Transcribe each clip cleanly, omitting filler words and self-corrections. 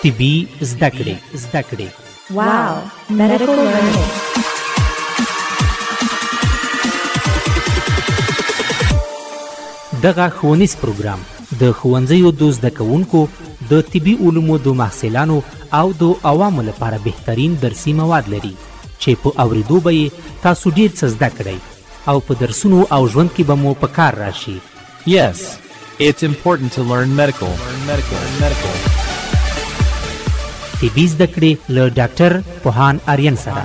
طبي زده کړې. Wow, medical learning. دغه ښوونیز پروګرام د ښوونځیو د زده کوونکو د طبي علومو د محصلانو او د عوامو لپاره بهترین درسي مواد لري چې په اوریدو به یې تاسو ډیر څه زده کړئ او په درسونو او ژوند کې به مو په کار راشي. Yes, it's important to learn medical. طبي زده کړې له ډاکټر پوهان آریان سره.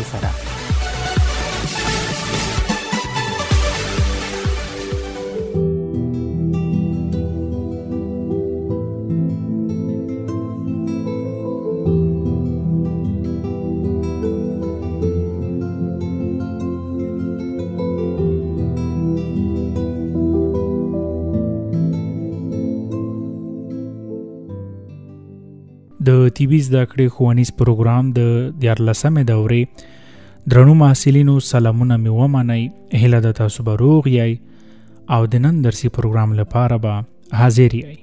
د طبي زده کړې ښوونیز پروګرام د 14مې دورې درنو محصلینو سلامونه مې ومنئ. هیله ده تاسو به روغ یئ او د نن درسي پروګرام لپاره به حاضر یئ.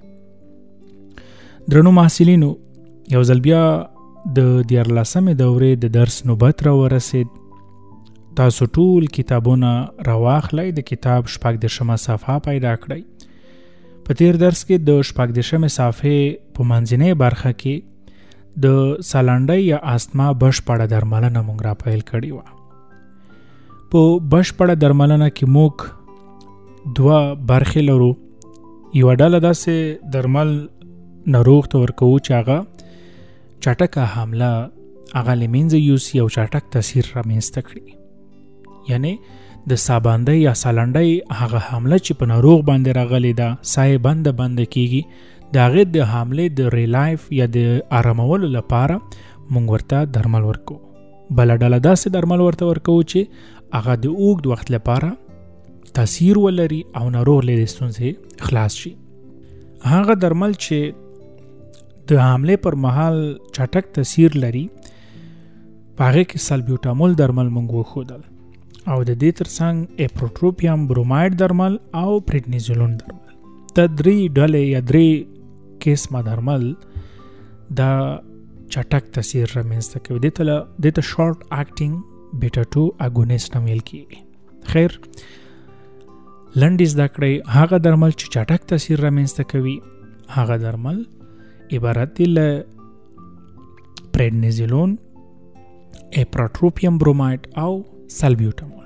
درنو محصلینو یو ځل بیا د 14مې دورې د درس نوبت را ورسید. تاسو ټول کتابونه راواخلئ، د کتاب 14مه صفحه پیدا کړئ. په تیر درس کې د 14مې صفحې په منځنۍ برخه کې د سالنډۍ یا آستما بشپړه درملنه موږ را پیل کړې وه. په بشپړه درملنه کې موږ دوه برخې لرو. یوه ډله داسې درمل ناروغ ته ورکوو چې هغه چټکه حمله هغه له منځه یوسي او چټک تاثیر رامنځته کړي. یعنی د ساباندۍ یا سالنډۍ هغه حمله چې په ناروغ باندې راغلې ده سایه بنده کیږي، د هغې د حملې د ریلایف یا د آرامولو لپاره موږ ورته درمل ورکو. بله ډله داسې درمل ورته ورکو چې هغه د اوږد وخت لپاره تاثیر ولري او ناروغ له ستونزې خلاص شي. هغه درمل چې د حملې پر مهال چټک تاثیر لري په هغې کې سلبیوټامول درمل موږ وښودل او د دې ترڅنګ اپروټروپیم بروماید درمل او پریډنیزولون درمل. دا درې ډلې یا درې قسمه درمل دا چټک تاثیر رامنځته کوي. دې ته شارټ اکټینګ بیټا 2 اګونیسټ هم ویل کیږي. خیر لنډ زده کړئ هغه درمل چې چټک تاثیر رامنځته کوي هغه درمل عبارت دي له پریډنیزولون، اپروټروپیم بروماید او سلبیوټامول.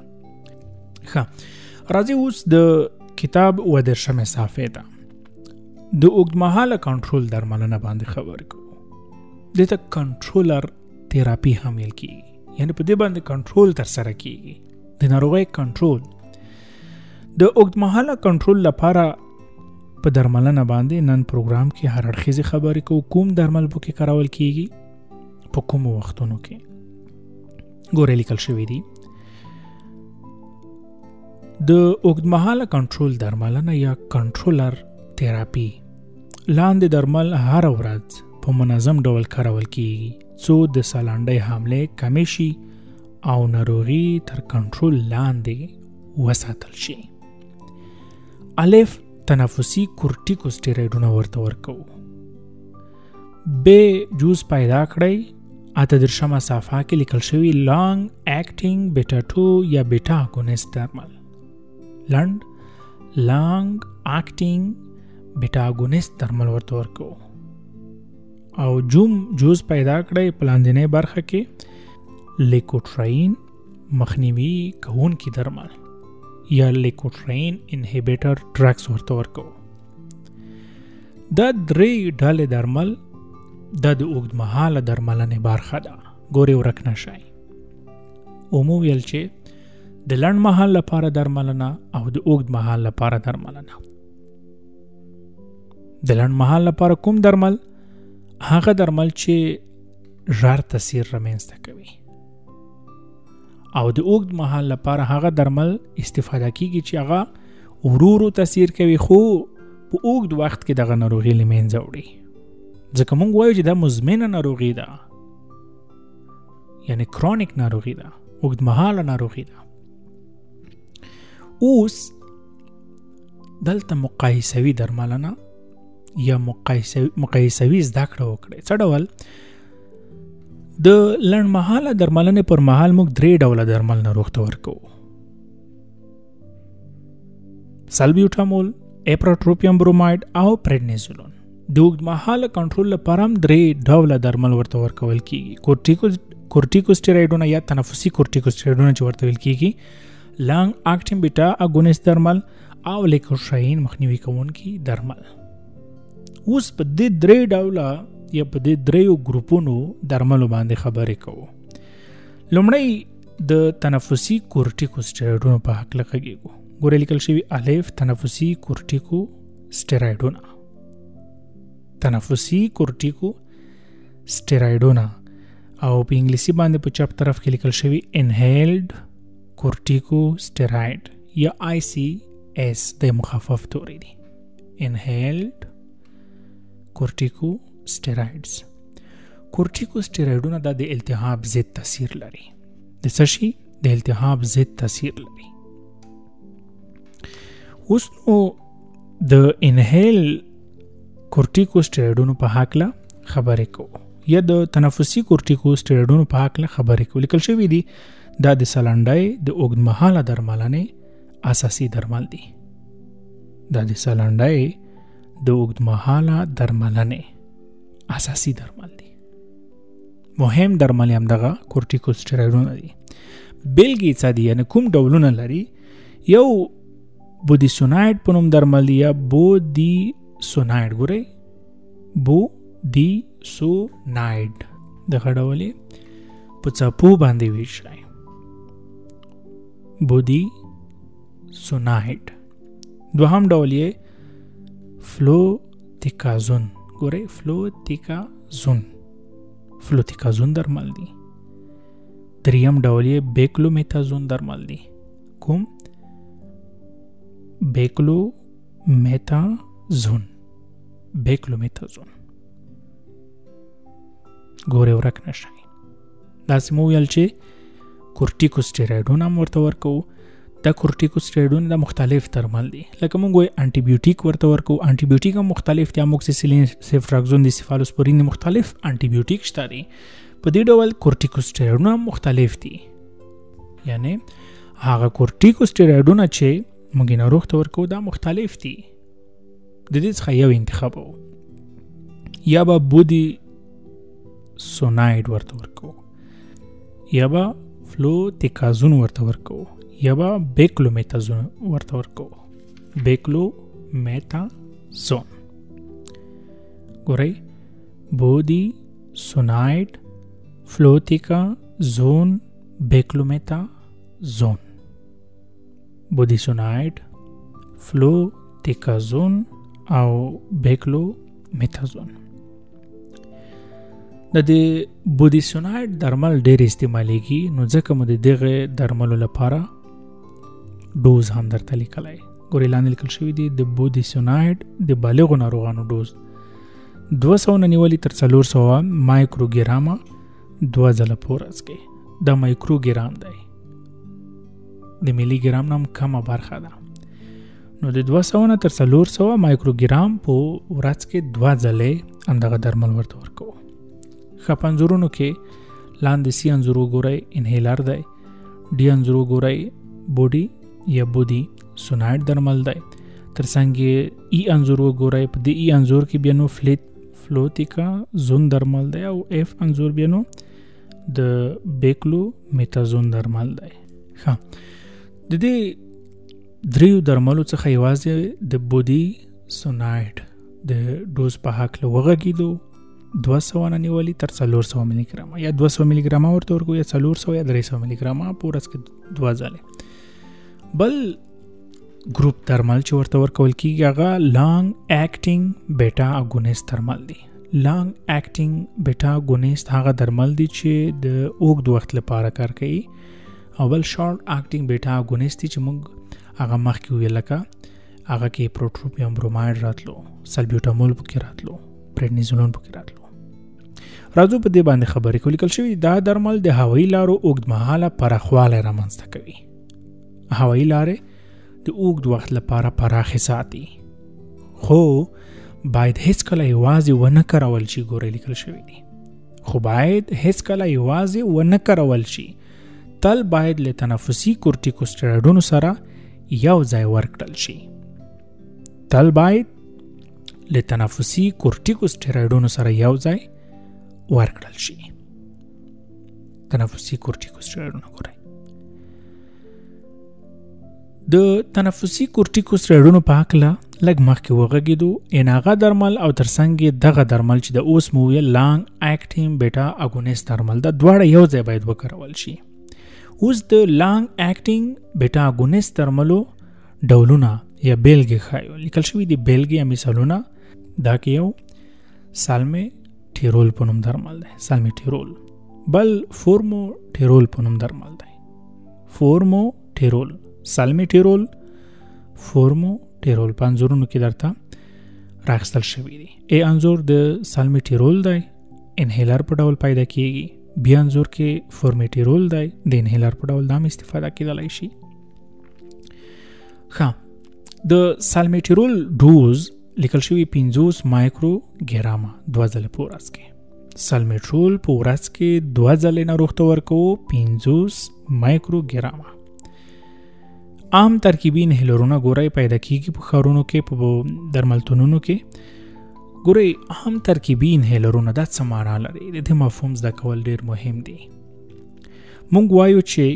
راځي اوس د کتاب 14مې صفحې ته د اوږدمهاله کنټرول درملنه باندې خبرې کوو. دې ته کنټرولر تراپي هم ویل کیږي، یعنی په دې باندې کنټرول ترسره کیږي، د ناروغۍ کنټرول. د اوږدمهاله کنټرول لپاره په درملنه باندې نن پروګرام کې هر اړخیزې خبرې کوو. کوم درمل پکې کارول کیږي، په کومو وختونو کې. ګورئ لیکل شوي دي د اوږدمهاله کنټرول درملنه یا کنټرولر تراپي لاندې درمل هر ورځ په منظم ډول کارول کیږي څو د سالنډۍ حملې کمې شي او ناروغي تر کنټرول لاندې وساتل شي. الف تنفسي کورټیکوسټیرویډونه ورته ورکوو. ب جوز پیدا کړئ. 38مه صفحه کې لیکل شوي لانګ اکټینګ بیټا 2 یا بیټا اګونیسټ درمل. لنډ لانګ اکټینګ بیټا اګونیسټ درمل ورته ورکوو. او جوز پیدا کړئ په لاندنۍ برخه کې لیکوټراین مخنیوي کوونکي درمل یا لیکوټراین انهیبیټر ډرګز ورته ورکوو. دا درې ډلې درمل دا د اوږدمهاله درملنې برخه ده. ګورې ورک نه شئ. اومو ویل چې د لنډ مهال لپاره درملنه او د اوږد مهال لپاره درملنه. د لنډ مهال لپاره کوم درمل؟ هغه درمل چې ژر تاثیر رامنځته کوي. او د اوږد مهال لپاره هغه درمل استفاده کیږي چې هغه ورو تاثیر کوي خو په اوږد وخت کې دغه ناروغي له منځه وړي. ځکه موږ وایو چې دا مزمنه ناروغي ده، یعنی کرونیک ناروغي ده، اوږد مهاله ناروغي ده. اوس دلته مقایسوي درملنه یا مقایسوي زده کړه وکړئ. څه ډول؟ د لنډمهاله درملنې پر مهال موږ 3 ډوله درمل ناروغ ته ورکوو: سلبیوټامول، اپراتروپیم بروماید او پریډنیزولون. د اوږدمهاله کنټرول لپاره هم 3 ډوله درمل ورته ورکول کیږي: کورټیکوسټیرویډونه یا تنفسي کورټیکوسټیرویډونه چې ورته ویل کیږي، لانګ اکټینګ بیټا اګونیست درمل او لیکوشاین مخنیوي کوونکي درمل. اوس په دې 3 ډوله یا په دې 3 ګروپونو درملو باندې خبرې کوو. لومړی د تنفسي کورټیکوسټیرویډونو په حق لږیږو. ګورې لیکل شوی الف تنفسي کورټیکوسټیرویډونه. تنفسي کورټیکوسټیرویډونه او په انګلیسي باندې په چپ طرف کې لیکل شوی انهیلډ کورټیکوسټیرویډ یا ICS د مخفف توري دي. انهیلډ کورټیکوسټیرویډز. کورټیکوسټیرویډونه د التهاب ضد تاثیر لري. د څه شي؟ د التهاب ضد تاثیر لري. اوس نو د انهیل کورټیکوسټیرویډونو په حق خبرې کوو یا د تنفسي کورټیکوسټیرویډونو په حق خبرې کوو. لیکل شوی دي دا د سلنډۍ د اوږدمهاله درملنې اساسي درمل دي. دا د سلنډۍ د اوږدمهاله درملنې اساسي درمل دي. مهم درمل هم دغه کورټیکوسټیرویډونه دي. بیلګې څه دي؟ یعنی کوم ډولونه لري؟ یو بودیسوناید په نوم درمل دی یا بودیسوناید. ګورئ بودیسوناید دغه ډول په څپو باندې ویشئ. بودیسوناید. دوهم ډول یې فلوتیکازون. ګورئ فلوتیکازون درمل دی. دریم ډول یې بیکلومیتازون درمل دی. کوم؟ بیکلومیتازون. ګورئ ورک نشئ. داسې مو ویل چې کورټیکوسټیرویډونه هم ورته ورکوو. دا کورټیکوسټیرویډونه د مختلف درمل دي. لکه موږ وایو انټي بیوټیک ورته ورکوو. انټي بیوټیک هم مختلف دي. اموکسیسیلین، سیفټراکزون، د سیفالوسپورین مختلف انټي بیوټیک شته دي. په دې ډول کورټیکوسټیرویډونه هم مختلف دي. یعنی هغه کورټیکوسټیرویډونه چې موږ ناروغ ته ورکوو دا مختلف دي. د دې څخه یو انتخاب وو. یا به بودیسوناید ورته ورکوو، یا به فلوتیکازون ورته ورکوو، یا به بیکلومیتازون ورته ورکوو. بیکلومیتازون. ګورئ بودیسوناید، فلوتیکازون، بیکلومیتازون. بودیسوناید، فلوتیکازون او بیکلومیتازون. د دې بودیسوناید درمل ډېر استعمالیږي، نو ځکه مو د دغه درملو لپاره ډوز هم درته لیکلی. ګورئ لاندې لیکل شوي دي د بودیسوناید د بالغو ناروغانو ډوز 200 نه نیولې تر 400 مایکروګرامه 2 ځله په ورځ کې. دا مایکروګرام دی، د ملي ګرام نه هم کمه برخه ده. نو د 200 نه تر 400 مایکروګرام په ورځ کې 2 ځلې همدغه درمل ورته ورکوو. ښه په انځورونو کې لاندې سی انځور وګورئ انهیلر دی، ډي انځور وګورئ بودي یا بودیسوناید درمل دی، تر څنګ ای انځور وګورئ. په دې ای انځور کې بیا نو فلوتیکازون درمل دی او اف انځور بیا نو د بیکلومیتازون درمل دی. ښه د دې 3 درملو څخه یوازې د بودیسوناید د ډوز په هکله وغږیدو 200 نه نیولې تر 400 ملي ګرامه یا 200 ملي ګرامه ورته ورکوو یا 400 یا 300 ملي ګرامه په ورځ کې 2 ځلې. بل ګروپ درمل چې ورته ورکول کېږي هغه لانګ اکټینګ بیټا اګونیست درمل دي. لانګ اکټینګ بیټا اګونیست هغه درمل دي چې د اوږد وخت لپاره کار کوي، او بل شارټ اکټینګ بیټا اګونیست دي چې موږ هغه مخکې ویل لکه هغه کې پروټروپیم بروماید راتلو، سلبیوټامول پکې راتلو، پریډنیزولون پکې راتلو. راځو په دې باندې خبرې کوو. لیکل شوي دا درمل د هوایي لارو اوږدمهاله پراخوالی رامنځته کوي. هوایي لارې د اوږد وخت لپاره پراخې ساتي، خو باید هیڅ کله یوازې ونه کارول شي. ګورئ لیکل شوی دی خو باید هیڅ کله یوازې ونه کارول شي. تل باید له تنفسي کورټیکوسټیرویډونو سره یو ځای ورکړل شي. تل باید له تنفسي کورټیکوسټیرویډونو سره یو ځای ورکړل شي. تنفسي کورټیکوسټیرویډونه ګورئ. د تنفسي کورټیکوسټیرویډونو په هکله لږ مخکې وغږېدو. هغه درمل او ترڅنګ یې دغه درمل چې د اوس مو ویل لانګ اکټینګ بیټا اګونیست درمل دا دواړه یو ځای باید وکارول شي. اوس د لانګ اکټینګ بیټا اګونیست درملو ډولونه یا بیلګې ښایو. لیکل شوي دي بیلګې یا مثالونه. دا کې یو سالمیټیرول په نوم درمل دی. سالمیټیرول. بل فورموټیرول په نوم درمل دی. فورموټیرول، سالمیټیرول، فورموټیرول په انځورونو کې درته راخستل شوي دي. انځور د سالمیټیرول دی، انهیلر په ډول پیدا کیږي. بیا انځور کې فورموټیرول دی، د انهیلر په ډول دام استفاده کیدلی شي. د سالمیټیرول ډوز لیکل شوی 50 مایکرو ګراما 2 ځله په ورځ کې. سالمیټرول په ورځ کې 2 ځله ناروغ ته ورکوو 50 مایکرو ګراما. عام ترکیبي انهیلرونه ګورئ پیدا کیږي په ښارونو کې، په درملتونونو کې. ګورئ عام ترکیبي انهیلرونه دا څه معنا لري؟ د دې مفهوم زده کول ډیر مهم دي. مونږ وایو چې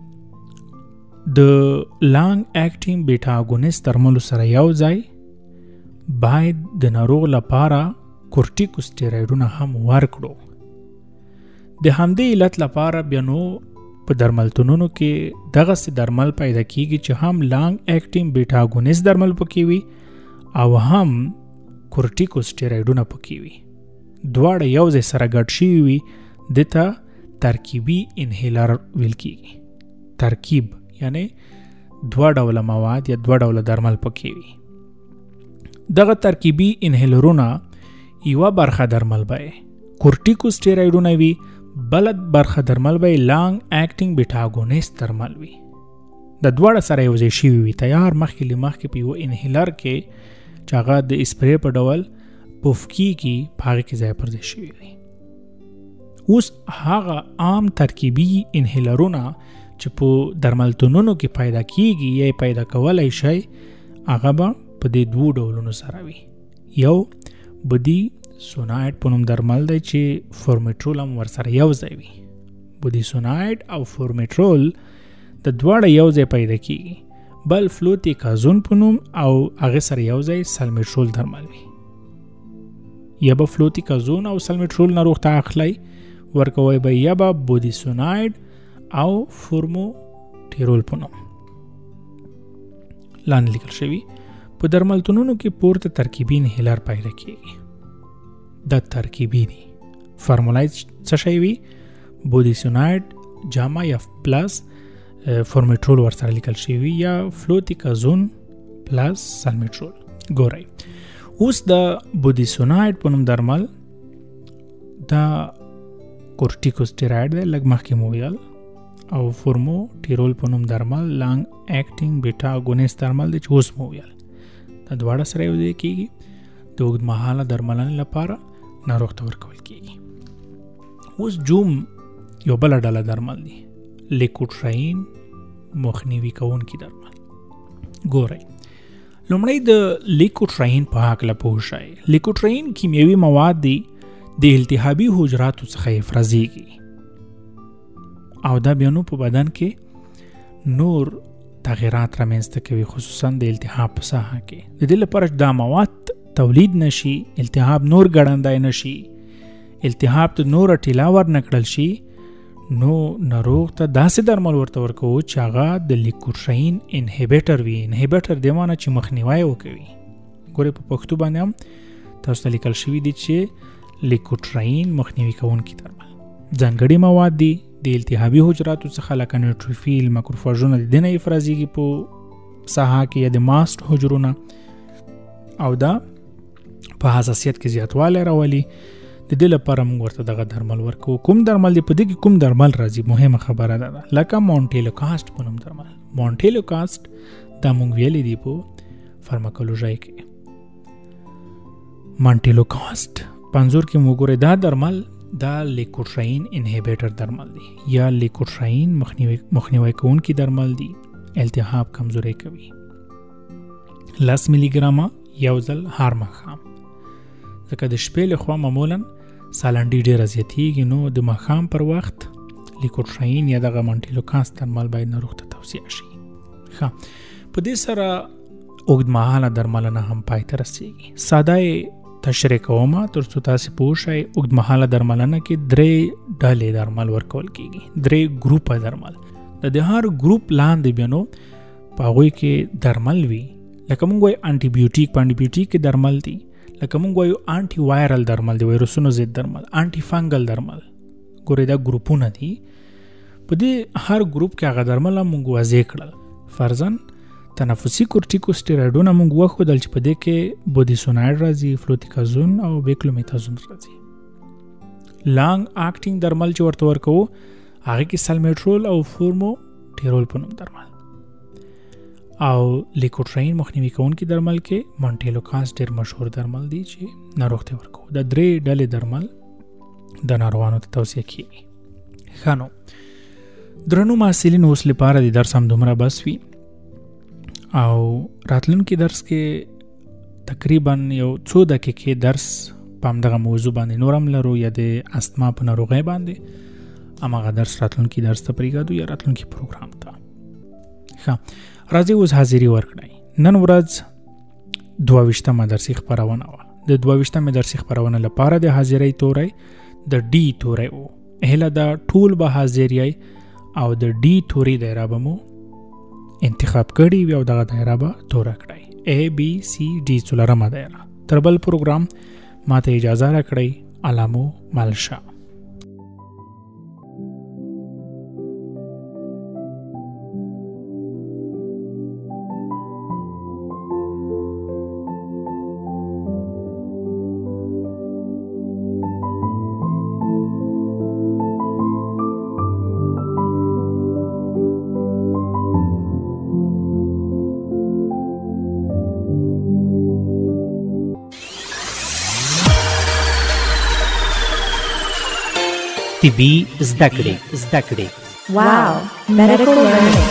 د لانګ اکټینګ بیټا اګونیست درملو سره یو ځای باید د ناروغ لپاره کورټیکوسټیرویډونه هم ورکړو. د همدې علت لپاره بیا نو په درملتونونو کې دغسې درمل پیدا کیږي چې هم لانګ اکټینګ بیټا اګونیست درمل پکې وي او هم کورټیکوسټیرویډونه پکې وي. دواړه یو ځای سره ګډ شوي وي، دته ترکیبي انهیلر ویل کیږي. ترکیب یعنی 2 ډوله مواد یا 2 ډوله درمل پکې وي. دغه ترکیبي انهیلرونه یوه برخه درمل به کورټیکوسټیرویډونه وي، بل برخه درمل به لانګ اکټینګ بیټا اګونیست درمل وي. د دواړه سره یو ځای شوي وي تیار مخکې له مخکې په یوه انهیلر کې چې هغه د اسپری په ډول پف کیږي، په هغې کې ځای پر ځای شوي وي. اوس هغه عام ترکیبي انهیلرونه چې په درملتونونو کې پیدا کیږي یا پیدا کولی شي هغه به په دې 2 ډولونو سره وي. یو بدی سونایډ په نوم درمل دی چې فورمیټرول هم ورسره یو ځای وي. بدی سونایډ او فورمیټرول د دواړه یو ځای پیدا کیږي. بل فلوتیکازون په نوم او هغه سره یو ځای سالمیټرول درمل وي. یا به فلوتیکازون او سالمیټرول ناروغ ته اخلي ورکوي به یا به بدی سونایډ او فورموټیرول په نوم. لاندې لیکل شوي په درملتونونو کې پورته ترکیبي انهیلر پیدا کیږي. دا ترکیبي دي. فارمولایز څه شی وي؟ بودیسونایډ جاما یا پلس فورمیټرول ورسره لیکل شوی یا فلوتیکازون پلس سالمیټرول. ګورئ اوس د بودیسونایډ په نوم درمل دا کورټیکوسټیرویډ دی لږ مخکې مو ویل، او فورموټیرول په نوم درمل لانګ اکټینګ بیټا اګونیست درمل دی چې اوس مو ویل. دا دواړه سره یو ځای کیږي د اوږدمهاله درملنې لپاره ناروغ ته ورکول کیږي. اوس جوم یو بله ډله درمل دي، لیکوټراین مخنیوي کوونکي درمل. ګورئ لومړی د لیکوټراین په هکله پوه شئ. لیکوټراین کیمیاوي مواد دي د التهابي حجراتو څخه افرازیږي او دا بیا نو په بدن کې نور تغیرات رامنځته کوي، خصوصا د التهاب په ساحه کې. د دې لپاره دا مواد تولید نشي، التهاب نور ګړندی نشي، التهاب ته نور ټیلا ور نکړل شي، نو ناروغ ته داسې درمل ورته ورکوو چې هغه د لیکوټراین انهیبیټر وي. انهیبیټر دې معنی چې مخنیوی وکوي. ګورئ په پښتو باندې هم تاسو ته لیکل شوي دي چې لیکوټراین مخنیوي کوونکي درمل. ځانګړي مواد دي د التهابي حجراتو څخه لکه نیوټروفیل ماکروفاژونه د دې نه افرازیږي په ساحه کې یا د ماست حجرونه، او دا په حساسیت کې زیاتوالی راولي. د دې لپاره موږ ورته دغه درمل ورکوو. کوم درمل دی؟ په دې کې کوم درمل راځي مهمه خبره ده لکه مونټیلوکاسټ په نوم درمل. مونټیلوکاسټ دا موږ ویلی دی په فارماکولوژي کې. مانټیلوکاست پنځور کې موږ ګورې دا درمل دا لیکوټراین انهیبیټر درمل دی یا لیکوټراین مخنیوي کوونکي درمل دی، التهاب کمزوري کوي. 10 ملي ګرامه یو ځل هر ماښام، ځکه د شپې لخوا معمولا سالنډي ډېره زیاتېږي، نو د ماښام پر وخت لیکوټراین یا دغه مانټیلوکاست درمل باید ناروغ ته توصیه شي. په دې سره اوږدمهاله درملنه هم پای ته رسېږي. ساده یې تشریح کوم تر څو تاسو پوه شئ. اوږدمهاله درملنه کې 3 ډلې درمل ورکول کېږي، 3 ګروپه درمل. د هر ګروپ لاندې بیا نو په هغوی کې درمل وي، لکه موږ وایو انټي بیوټیک، په انټي بیوټیک کې درمل دي، لکه موږ وایو انټي وایرل درمل دي، وایرسونو ضد درمل، انټي فنګل درمل. ګورې دا ګروپونه دي. په دې هر ګروپ کې هغه درمل موږ واضح کړل. فرضاً تنفسي کورټیکوسټیرویډونه موږ وښودل چې په دې کې بودیسوناید راځي، فلوتیکازون او بیکلومیتازون راځي. لانګ اکټینګ درمل چې ورته ورکوو هغه کې سلمیټرول او فورموټیرول په نوم درمل، او لیکوټراین مخنیوي کوونکي درمل کې مانټیلوکاست ډېر مشهور درمل دی چې ناروغ ته ورکوو. دا 3 ډلې درمل د ناروغانو ته توصیه کیږي. ښه نو درنو محصلینو، اوس لپاره د درس هم دومره بس وي، او راتلونکي درس کې تقریبا یو 2 دقیقې درس په همدغه موضوع باندې نور هم لرو، یا د استما په ناروغۍ باندې هماغه درس راتلونکي درس ته پرېږدو یا راتلونکي پروګرام ته. ښه راځئ اوس حاضري ورکړئ. نن ورځ 22مه درسي خپرونه وه. د 22مې درسي خپرونه لپاره د حاضرۍ توری د ډي توری و. هیله ده ټول به حاضر یئ او د ډي توري دایره به مو انتخاب کړي وي او دغه دایره به توره کړئ. ABCD څلورمه دایره. تر بل پروګرام ماته اجازه راکړئ. علامو ملشه. طبي زده کړې. Wow, medical learning.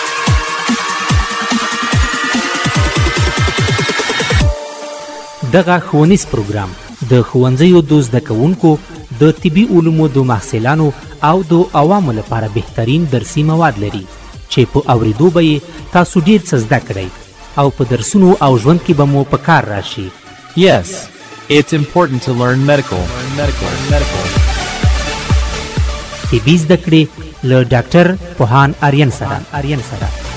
دغه ښوونیز پروګرام د ښوونځیو د زده کوونکو، د طبي علومو د محصلانو او د عوامو لپاره بهترین درسي مواد لري چې په اوریدو به یې تاسو ډېر څه زده کړئ او په درسونو او ژوند کې به مو په کار راشي. Yes, it's important to learn medical. طبي زده کړې له ډاکټر پوهان آریان سره.